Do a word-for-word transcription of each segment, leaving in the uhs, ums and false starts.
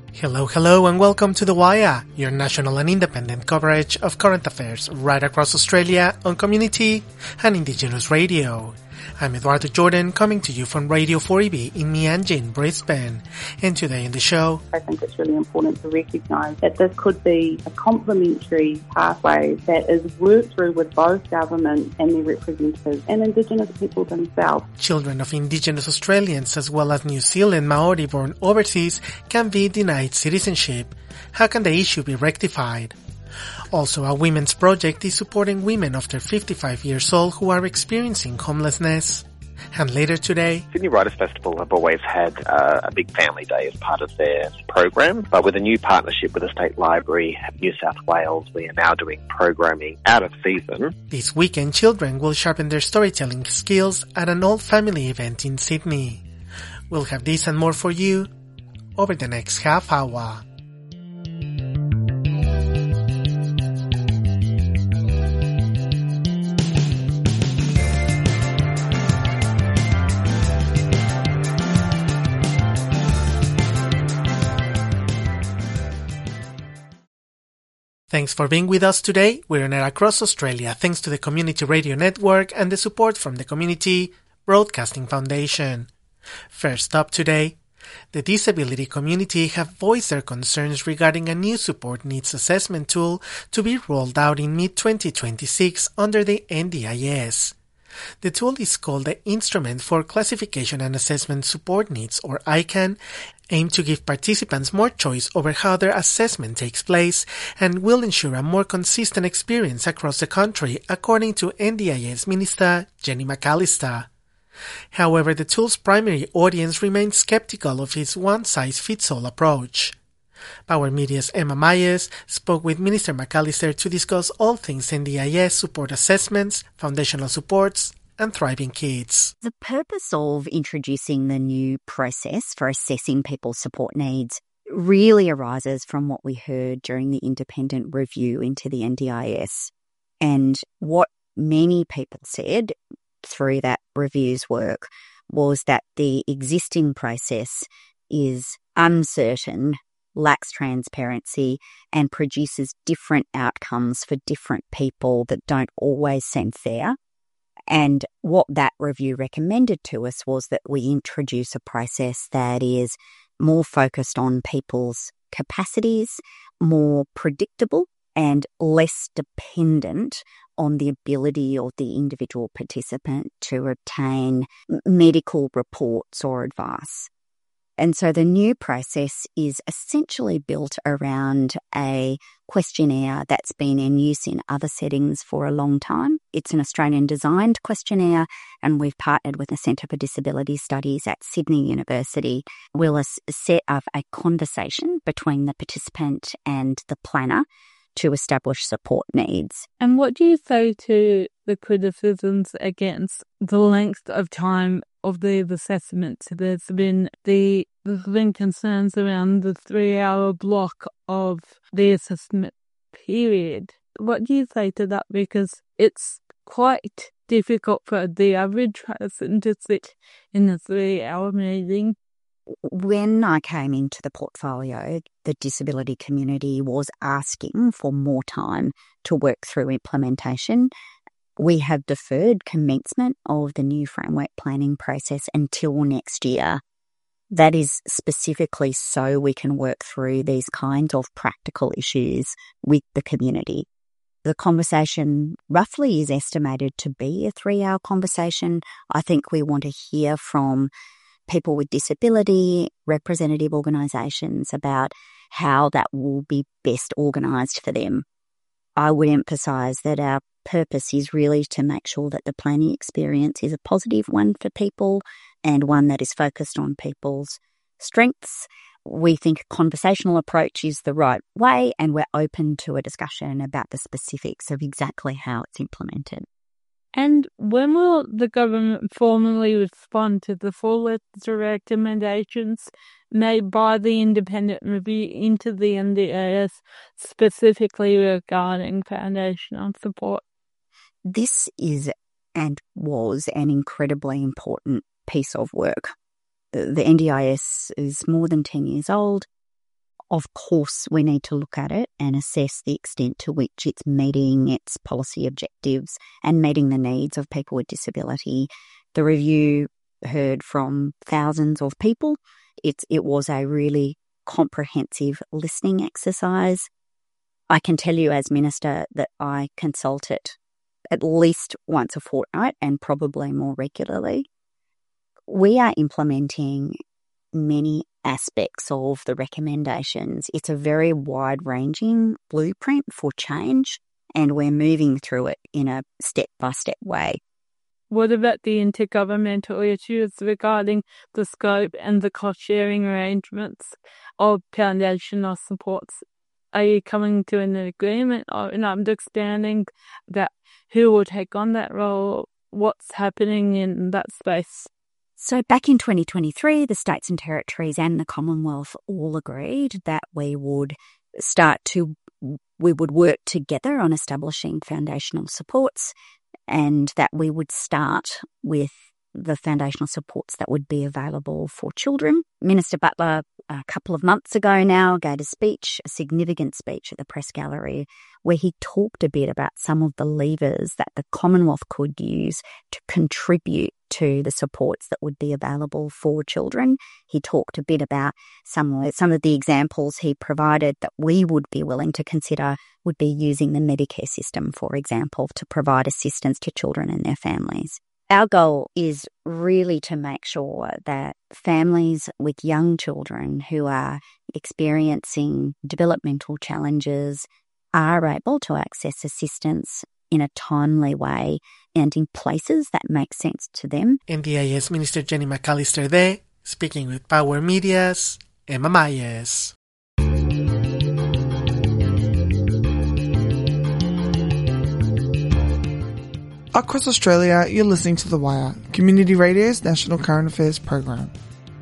Hello, hello, and welcome to The Wire, your national and independent coverage of current affairs right across Australia on community and Indigenous radio. I'm Eduardo Jordan, coming to you from Radio four E B in Meanjin, Brisbane. And today in the show, I think it's really important to recognise that this could be a complementary pathway that is worked through with both government and their representatives and Indigenous people themselves. Children of Indigenous Australians as well as New Zealand Maori born overseas can be denied citizenship. How can the issue be rectified? Also, a women's project is supporting women after fifty-five years old who are experiencing homelessness. And later today, Sydney Writers Festival have always had uh, a big family day as part of their program, but with a new partnership with the State Library of New South Wales, we are now doing programming out of season. This weekend, children will sharpen their storytelling skills at an old family event in Sydney. We'll have this and more for you over the next half hour. Thanks for being with us today. We're on air across Australia thanks to the Community Radio Network and the support from the Community Broadcasting Foundation. First up today, the disability community have voiced their concerns regarding a new support needs assessment tool to be rolled out in mid twenty twenty-six under the N D I S. The tool is called the Instrument for Classification and Assessment Support Needs, or I C A N, aimed to give participants more choice over how their assessment takes place and will ensure a more consistent experience across the country, according to N D I S Minister Jenny McAllister. However, the tool's primary audience remains skeptical of its one-size-fits-all approach. Power Media's Emma Myers spoke with Minister McAllister to discuss all things N D I S support assessments, foundational supports, and Thriving Kids. The purpose of introducing the new process for assessing people's support needs really arises from what we heard during the independent review into the N D I S. And what many people said through that review's work was that the existing process is uncertain, lacks transparency, and produces different outcomes for different people that don't always seem fair. And what that review recommended to us was that we introduce a process that is more focused on people's capacities, more predictable, and less dependent on the ability of the individual participant to obtain medical reports or advice. And so the new process is essentially built around a questionnaire that's been in use in other settings for a long time. It's an Australian-designed questionnaire, and we've partnered with the Centre for Disability Studies at Sydney University. We'll set up a conversation between the participant and the planner to establish support needs. And what do you say to the criticisms against the length of time of the assessments? There's been the there's been concerns around the three-hour block of the assessment period. What do you say to that? Because it's quite difficult for the average person to sit in a three-hour meeting. When I came into the portfolio, the disability community was asking for more time to work through implementation. We have deferred commencement of the new framework planning process until next year. That is specifically so we can work through these kinds of practical issues with the community. The conversation roughly is estimated to be a three-hour conversation. I think we want to hear from people with disability, representative organisations about how that will be best organised for them. I would emphasise that our purpose is really to make sure that the planning experience is a positive one for people and one that is focused on people's strengths. We think a conversational approach is the right way, and we're open to a discussion about the specifics of exactly how it's implemented. And when will the government formally respond to the full list of recommendations made by the independent review into the N D I S, specifically regarding foundational support? This is and was an incredibly important piece of work. The N D I S is more than ten years old. Of course, we need to look at it and assess the extent to which it's meeting its policy objectives and meeting the needs of people with disability. The review heard from thousands of people. It's, it was a really comprehensive listening exercise. I can tell you as Minister that I consult it at least once a fortnight and probably more regularly. We are implementing many aspects of the recommendations. It's a very wide-ranging blueprint for change, and we're moving through it in a step-by-step way. What about the intergovernmental issues regarding the scope and the cost-sharing arrangements of foundational supports? Are you coming to an agreement or an understanding that who will take on that role? What's happening in that space? So back in twenty twenty-three, the states and territories and the Commonwealth all agreed that we would start to, we would work together on establishing foundational supports, and that we would start with the foundational supports that would be available for children. Minister Butler, a couple of months ago now, gave a speech, a significant speech at the Press Gallery, where he talked a bit about some of the levers that the Commonwealth could use to contribute to the supports that would be available for children. He talked a bit about some of, some of the examples he provided that we would be willing to consider would be using the Medicare system, for example, to provide assistance to children and their families. Our goal is really to make sure that families with young children who are experiencing developmental challenges are able to access assistance in a timely way and in places that make sense to them. N D I S Minister Jenny McAllister there, speaking with Power Media's Emma Myers. Across Australia, you're listening to The Wire, Community Radio's national current affairs program.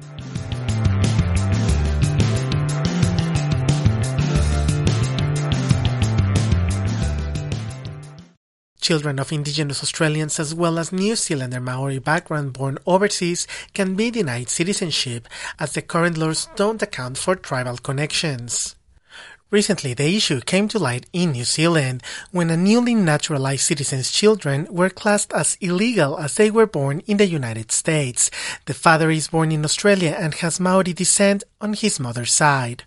Children of Indigenous Australians as well as New Zealander Maori background born overseas can be denied citizenship as the current laws don't account for tribal connections. Recently, the issue came to light in New Zealand when a newly naturalized citizen's children were classed as illegal as they were born in the United States. The father is born in Australia and has Maori descent on his mother's side.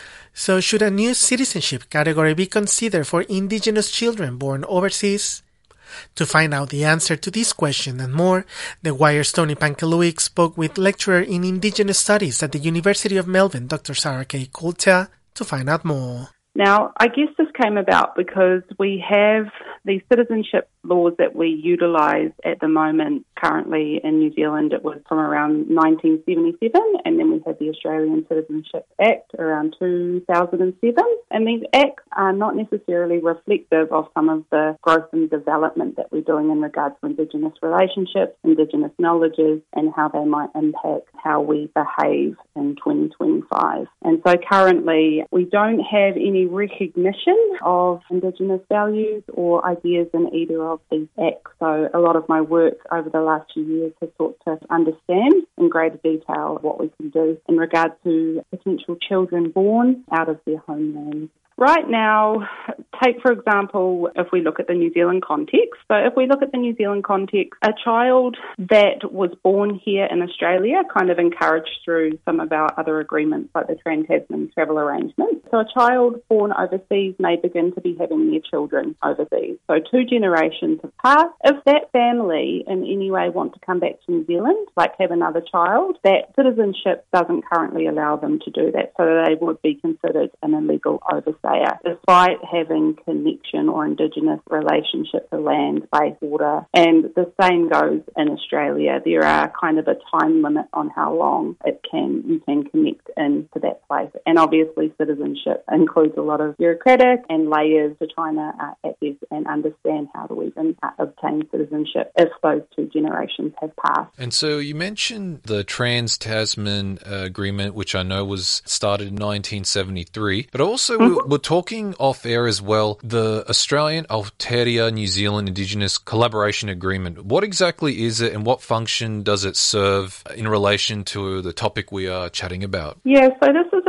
So should a new citizenship category be considered for Indigenous children born overseas? To find out the answer to this question and more, The Wire's Tony Pankaluik spoke with lecturer in Indigenous Studies at the University of Melbourne, Doctor Sarah K. Coulter, to find out more. Now, I guess this came about because we have these citizenship laws that we utilise at the moment currently in New Zealand. It was from around nineteen seventy-seven, and then we had the Australian Citizenship Act around two thousand seven. And these acts are not necessarily reflective of some of the growth and development that we're doing in regards to Indigenous relationships, Indigenous knowledges, and how they might impact how we behave in twenty twenty-five. And so currently we don't have any recognition of Indigenous values or ideas in either of these acts. So a lot of my work over the last few years has sought to understand in greater detail what we can do in regard to potential children born out of their homeland. Right now, take for example, if we look at the New Zealand context. So if we look at the New Zealand context, a child that was born here in Australia, kind of encouraged through some of our other agreements like the Trans-Tasman Travel Arrangement. So a child born overseas may begin to be having their children overseas. So two generations have passed. If that family in any way want to come back to New Zealand, like have another child, that citizenship doesn't currently allow them to do that. So they would be considered an illegal overstayer, despite having connection or Indigenous relationship to land, space, water. And the same goes in Australia. There are kind of a time limit on how long it can you can connect into that place. And obviously citizenship includes a lot of bureaucratic and layers to trying to uh, access and understand how to even uh, obtain citizenship if those two generations have passed. And so you mentioned the Trans-Tasman uh, Agreement, which I know was started in nineteen seventy-three, but also mm-hmm. we're talking off air as well, the Australian Aotearoa New Zealand Indigenous Collaboration Agreement. What exactly is it and what function does it serve in relation to the topic we are chatting about? Yeah, so this is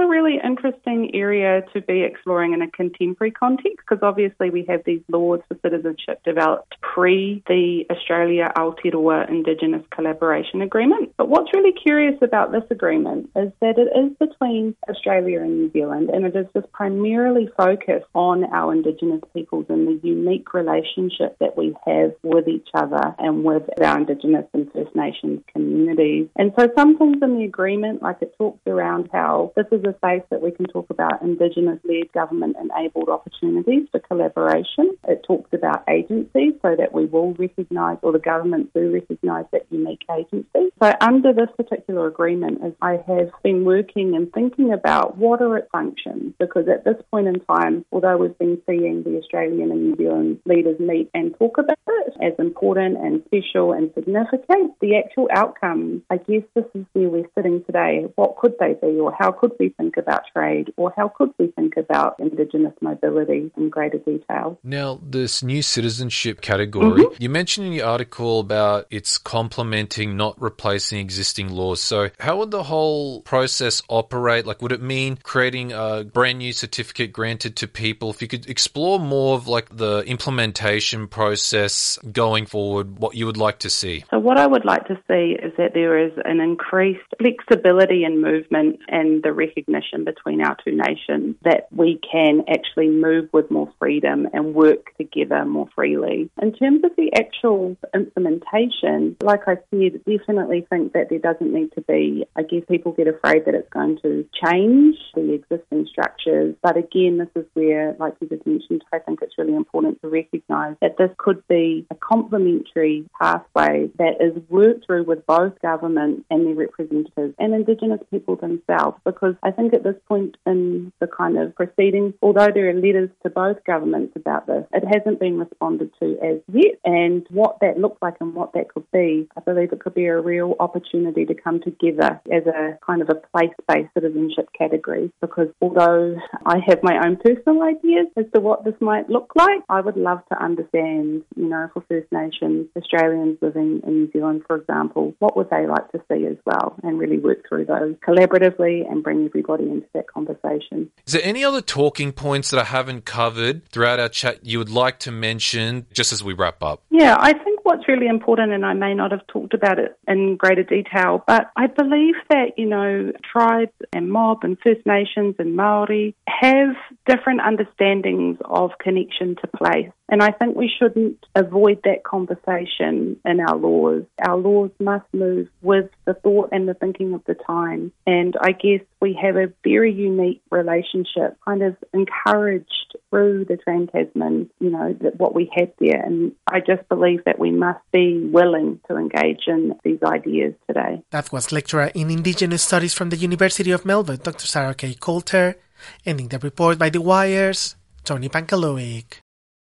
a really interesting area to be exploring in a contemporary context, because obviously we have these laws for citizenship developed pre the Australia Aotearoa Indigenous Collaboration Agreement. But what's really curious about this agreement is that it is between Australia and New Zealand, and it is just primarily focused on our Indigenous peoples and the unique relationship that we have with each other and with our Indigenous and First Nations communities. And so some things in the agreement, like it talks around how this is a space that we can talk about Indigenous-led government-enabled opportunities for collaboration. It talks about agency, so that we will recognise, or the government do recognise, that unique agency. So under this particular agreement, as I have been working and thinking about what are its functions, because at this point in time, although we've been seeing the Australian and New Zealand leaders meet and talk about it as important and special and significant, the actual outcomes, I guess this is where we're sitting today. What could they be, or how could we think about trade, or how could we think about Indigenous mobility in greater detail? Now, this new citizenship category, mm-hmm. you mentioned in your article about it's complementing, not replacing existing laws. So how would the whole process operate? Like, would it mean creating a brand new certificate granted to people? If you could explore more of like the implementation process going forward, what you would like to see. So what I would like to see is that there is an increased flexibility in movement and the recognition between our two nations that we can actually move with more freedom and work together more freely. In terms of the actual implementation, like I said, definitely think that there doesn't need to be, I guess people get afraid that it's going to change the existing structures. But again, this is where, like you just mentioned, I think it's really important to recognise that this could be a complementary pathway that is worked through with both government and their representatives and Indigenous people themselves, because I think at this point in the kind of proceedings, although there are letters to both governments about this, it hasn't been responded to as yet. And what that looks like and what that could be, I believe it could be a real opportunity to come together as a kind of a place-based citizenship category, because although I have my own personal ideas as to what this might look like, I would love to understand, you know, for First Nations Australians living in New Zealand, for example, what would they like to see as well, and really work through those collaboratively and bring everybody into that conversation. Is there any other talking points that I haven't covered throughout our chat you would like to mention just as we wrap up? Yeah, I think what's really important, and I may not have talked about it in greater detail, but I believe that, you know, tribes and mob and First Nations and Māori have different understandings of connection to place. And I think we shouldn't avoid that conversation in our laws. Our laws must move with the thought and the thinking of the time. And I guess we have a very unique relationship, kind of encouraged through the Trans-Tasman, you know, that what we have there. And I just believe that we must be willing to engage in these ideas today. That was lecturer in Indigenous Studies from the University of Melbourne, Doctor Sarah K. Coulter, ending the report by The Wire's Tony Pankaloic.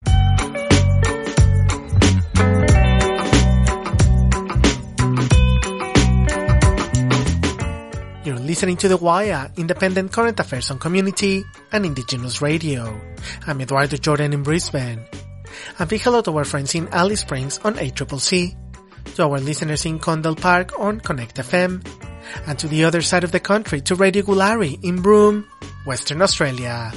You're listening to The Wire, independent current affairs on community and Indigenous radio. I'm Eduardo Jordan in Brisbane. And big hello to our friends in Alice Springs on A C C C, to our listeners in Condell Park on Connect F M, and to the other side of the country to Radio Gulari in Broome, Western Australia.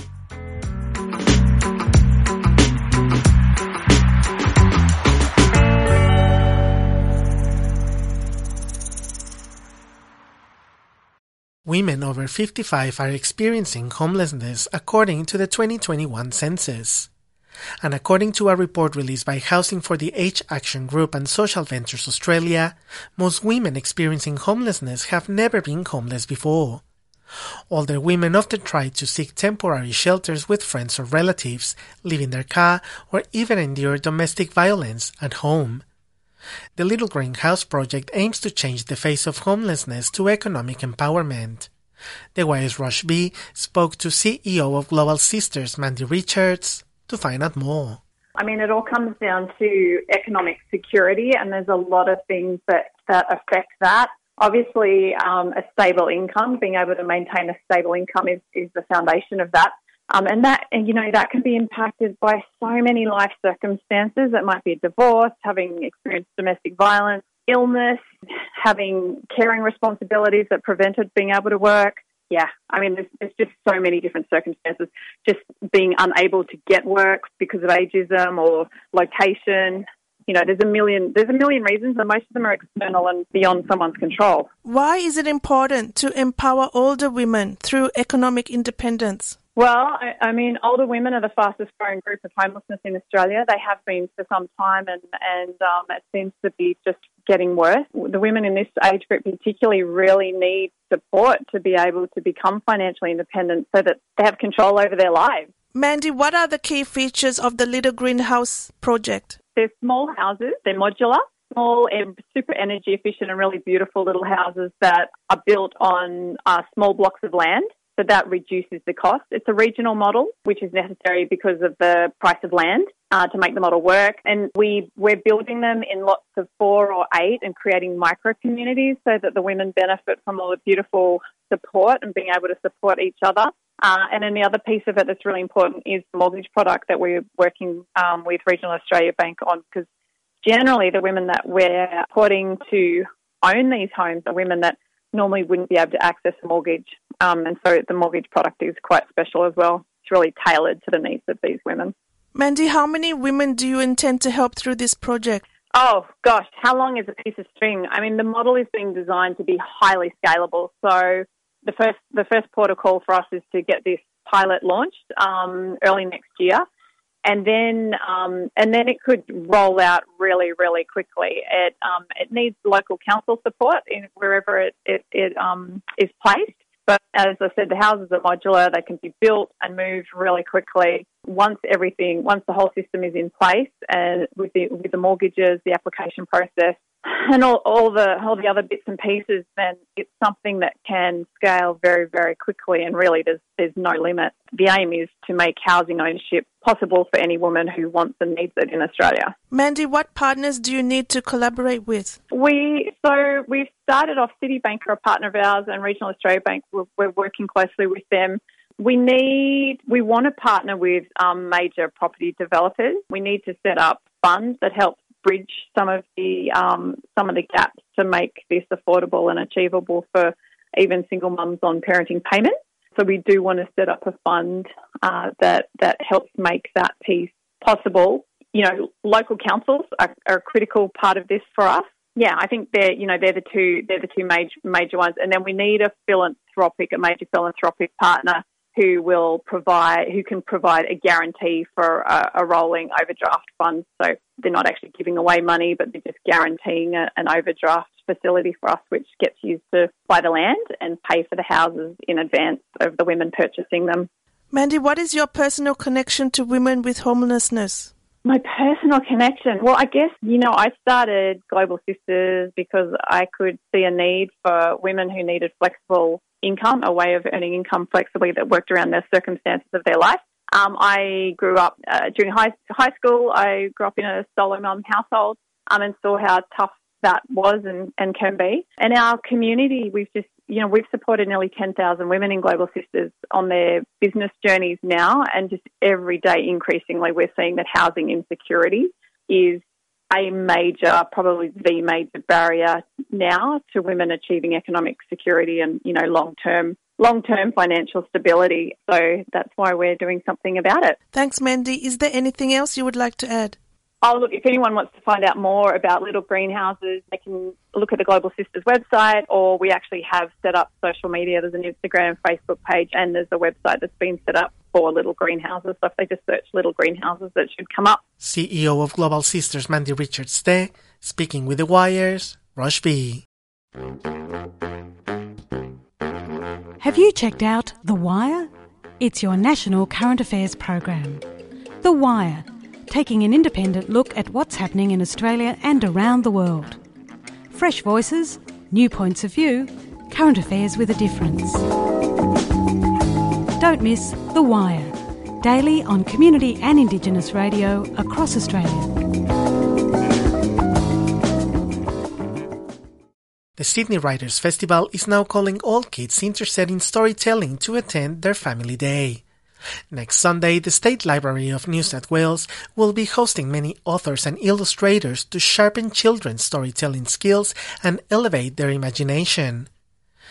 Women over fifty-five are experiencing homelessness according to the twenty twenty-one census. And according to a report released by Housing for the Age Action Group and Social Ventures Australia, most women experiencing homelessness have never been homeless before. Older women often try to seek temporary shelters with friends or relatives, live in their car, or even endure domestic violence at home. The Little Green House project aims to change the face of homelessness to economic empowerment. The Wire's Rush B spoke to C E O of Global Sisters, Mandy Richards, to find out more. I mean, it all comes down to economic security, and there's a lot of things that, that affect that. Obviously, um, a stable income, being able to maintain a stable income is, is the foundation of that. Um, and that, and, you know, that can be impacted by so many life circumstances. It might be a divorce, having experienced domestic violence, illness, having caring responsibilities that prevented being able to work, yeah, I mean, there's, there's just so many different circumstances. Just being unable to get work because of ageism or location. You know, there's a million, there's a million reasons, and most of them are external and beyond someone's control. Why is it important to empower older women through economic independence? Well, I, I mean, older women are the fastest growing group of homelessness in Australia. They have been for some time, and, and um, it seems to be just getting worse. The women in this age group particularly really need support to be able to become financially independent so that they have control over their lives. Mandy, what are the key features of the Little Greenhouse project? They're small houses, they're modular, small and super energy efficient and really beautiful little houses that are built on uh, small blocks of land. So that reduces the cost. It's a regional model, which is necessary because of the price of land uh, to make the model work. And we, we're building them in lots of four or eight and creating micro-communities so that the women benefit from all the beautiful support and being able to support each other. Uh, and then the other piece of it that's really important is the mortgage product that we're working um, with Regional Australia Bank on, because generally the women that we're supporting to own these homes are women that normally wouldn't be able to access a mortgage. Um, and so the mortgage product is quite special as well. It's really tailored to the needs of these women. Mandy, how many women do you intend to help through this project? Oh, gosh, how long is a piece of string? I mean, the model is being designed to be highly scalable. So the first the first port of call for us is to get this pilot launched um, early next year. And then, um, and then it could roll out really, really quickly. It um, it needs local council support in wherever it it, it um, is placed. But as I said, the houses are modular; they can be built and moved really quickly. Once everything, once the whole system is in place, and with the with the mortgages, the application process, and all, all the all the other bits and pieces, then it's something that can scale very, very quickly. And really, there's there's no limit. The aim is to make housing ownership possible for any woman who wants and needs it in Australia. Mandy, what partners do you need to collaborate with? We so we've started off. Citibank are a partner of ours, and Regional Australia Bank. We're, we're working closely with them. We need, we want to partner with um, major property developers. We need to set up funds that help bridge some of the um, some of the gaps to make this affordable and achievable for even single mums on parenting payments. So we do want to set up a fund uh, that that helps make that piece possible. You know, local councils are, are a critical part of this for us. Yeah, I think they're you know they're the two they're the two major major ones, and then we need a philanthropic a major philanthropic partner who will provide, who can provide a guarantee for a, a rolling overdraft fund. So they're not actually giving away money, but they're just guaranteeing a, an overdraft facility for us, which gets used to buy the land and pay for the houses in advance of the women purchasing them. Mandy, what is your personal connection to women with homelessness? My personal connection? Well, I guess, you know, I started Global Sisters because I could see a need for women who needed flexible income, a way of earning income flexibly that worked around the circumstances of their life. Um, I grew up, uh, during high, high school, I grew up in a solo mum household um, and saw how tough that was and, and can be. And our community, we've just, you know, we've supported nearly ten thousand women in Global Sisters on their business journeys now, and just every day increasingly we're seeing that housing insecurity is a major, probably the major barrier now to women achieving economic security and, you know, long-term long-term financial stability. So that's why we're doing something about it. Thanks, Mandy. Is there anything else you would like to add? Oh, look, if anyone wants to find out more about Little Greenhouses, they can look at the Global Sisters website, or we actually have set up social media. There's an Instagram and Facebook page, and there's a website that's been set up for Little Greenhouses. So if they just search Little Greenhouses, that should come up. C E O of Global Sisters, Mandy Richards there, speaking with The Wire's Rush B. Have you checked out The Wire? It's your national current affairs program. The Wire, taking an independent look at what's happening in Australia and around the world. Fresh voices, new points of view, current affairs with a difference. Don't miss The Wire, daily on community and Indigenous radio across Australia. The Sydney Writers' Festival is now calling all kids interested in storytelling to attend their Family Day. Next Sunday, the State Library of New South Wales will be hosting many authors and illustrators to sharpen children's storytelling skills and elevate their imagination.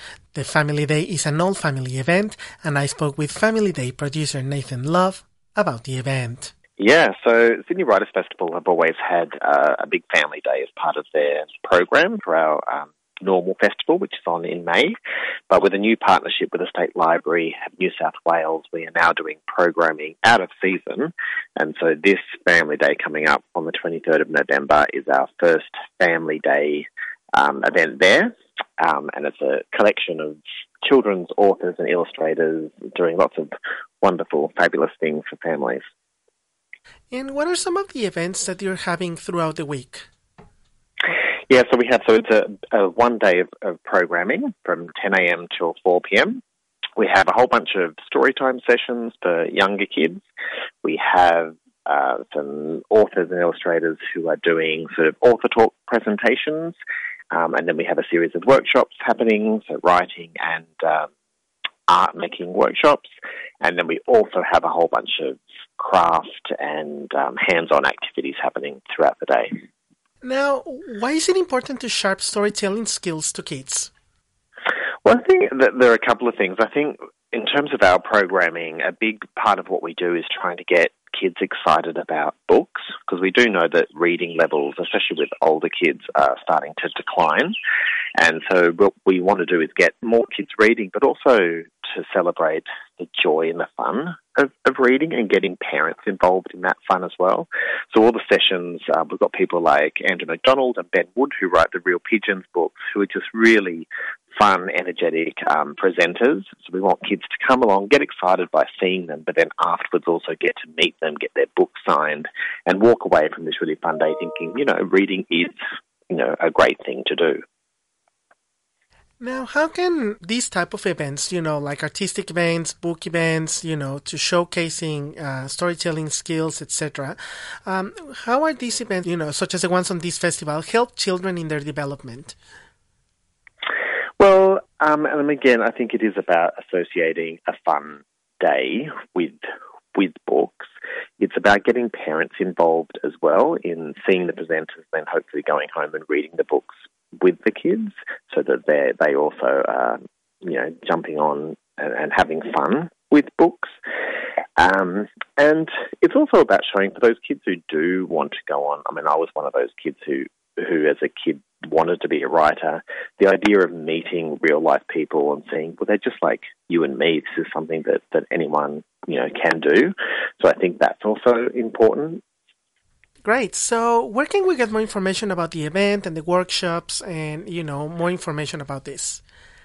The Family Day is an all-family event, and I spoke with Family Day producer Nathan Love about the event. Yeah, so Sydney Writers Festival have always had uh, a big family day as part of their program for our um, normal festival, which is on in May. But with a new partnership with the State Library of New South Wales, we are now doing programming out of season. And so this Family Day coming up on the twenty-third of November is our first Family Day um, event there. Um, and it's a collection of children's authors and illustrators doing lots of wonderful, fabulous things for families. And what are some of the events that you're having throughout the week? Yeah, so we have, so it's a, a one day of, of programming from ten a.m. till four p.m. We have a whole bunch of storytime sessions for younger kids. We have uh, some authors and illustrators who are doing sort of author talk presentations. Um, and then we have a series of workshops happening, so writing and um, art making workshops. And then we also have a whole bunch of craft and um, hands-on activities happening throughout the day. Now, why is it important to sharp storytelling skills to kids? Well, I think that there are a couple of things. I think in terms of our programming, a big part of what we do is trying to get kids excited about books, because we do know that reading levels, especially with older kids, are starting to decline. And so what we want to do is get more kids reading, but also to celebrate the joy and the fun of, of reading and getting parents involved in that fun as well. So all the sessions, uh, we've got people like Andrew McDonald and Ben Wood who write the Real Pigeons books, who are just really fun, energetic um, presenters. So we want kids to come along, get excited by seeing them, but then afterwards also get to meet them, get their book signed, and walk away from this really fun day thinking, you know, reading is, you know, a great thing to do. Now, how can these type of events, you know, like artistic events, book events, you know, to showcasing uh, storytelling skills, et cetera, um, how are these events, you know, such as the ones on this festival, help children in their development? Well, um, and again, I think it is about associating a fun day with with books. It's about getting parents involved as well in seeing the presenters, then hopefully going home and reading the books with the kids, so that they they also are, you know, jumping on and, and having fun with books. Um, and it's also about showing for those kids who do want to go on. I mean, I was one of those kids who, who as a kid wanted to be a writer. The idea of meeting real life people and seeing, well, they're just like you and me. This is something that, that anyone, you know, can do. So I think that's also important. Great. So where can we get more information about the event and the workshops and, you know, more information about this?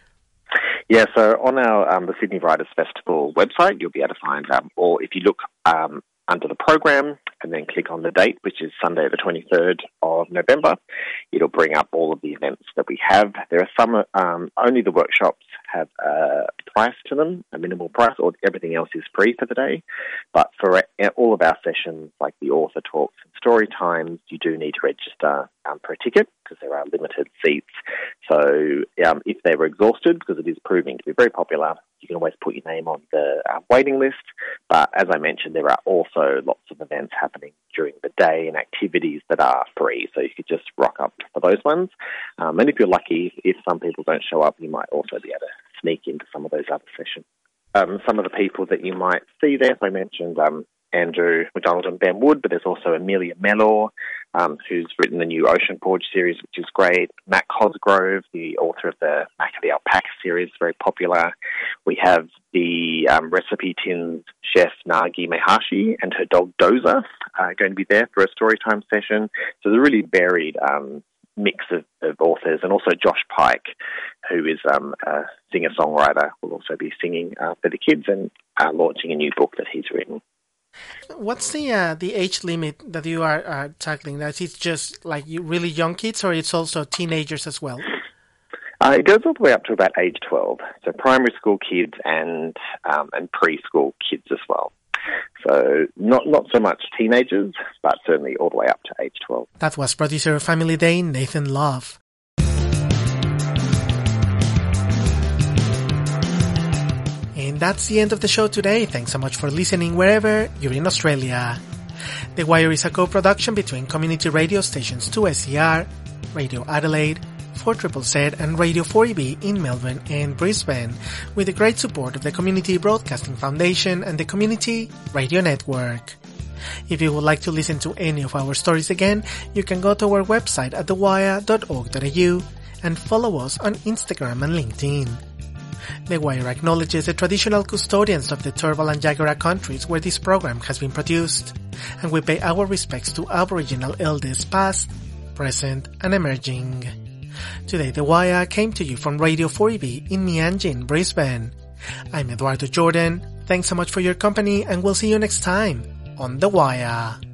Yeah, so on our um, the Sydney Writers Festival website, you'll be able to find, um, or if you look um, under the program and then click on the date, which is Sunday the twenty-third of November, it'll bring up all of the events that we have. There are some, um, only the workshops have a price to them, a minimal price, or everything else is free for the day. But for all of our sessions, like the author talks and story times, you do need to register um, for a ticket because there are limited seats. So um, if they were exhausted, because it is proving to be very popular, you can always put your name on the uh, waiting list. But as I mentioned, there are also lots of events happening during the day and activities that are free. So you could just rock up for those ones. Um, and if you're lucky, if some people don't show up, you might also be able to sneak into some of those other sessions. Um, some of the people that you might see there, so I mentioned um, Andrew McDonald and Ben Wood, but there's also Amelia Mellor, um, who's written the new Ocean Forge series, which is great. Matt Cosgrove, the author of the Mac of the Alpaca series, very popular. We have the um, Recipe Tins chef Nagi Mehashi and her dog Doza uh, going to be there for a storytime session. So there's a really varied um, mix of, of authors, and also Josh Pike, who is um, a singer-songwriter, will also be singing uh, for the kids and uh, launching a new book that he's written. What's the uh, the age limit that you are uh, tackling? That it's just like you really young kids, or it's also teenagers as well? Uh, it goes all the way up to about age twelve, so primary school kids and um, and preschool kids as well. So not not so much teenagers, but certainly all the way up to age twelve. That was producer of Family Day, Nathan Love. And that's the end of the show today. Thanks so much for listening wherever you're in Australia. The Wire is a co-production between community radio stations two S E R, Radio Adelaide, four Z Z and Radio four E B in Melbourne and Brisbane, with the great support of the Community Broadcasting Foundation and the Community Radio Network. If you would like to listen to any of our stories again, you can go to our website at the wire dot org dot a u and follow us on Instagram and LinkedIn. The Wire acknowledges the traditional custodians of the Turrbal and Jagera countries where this program has been produced, and we pay our respects to Aboriginal elders past, present, and emerging. Today The Wire came to you from Radio four E B in Meanjin, Brisbane. I'm Eduardo Jordan. Thanks so much for your company, and we'll see you next time on The Wire.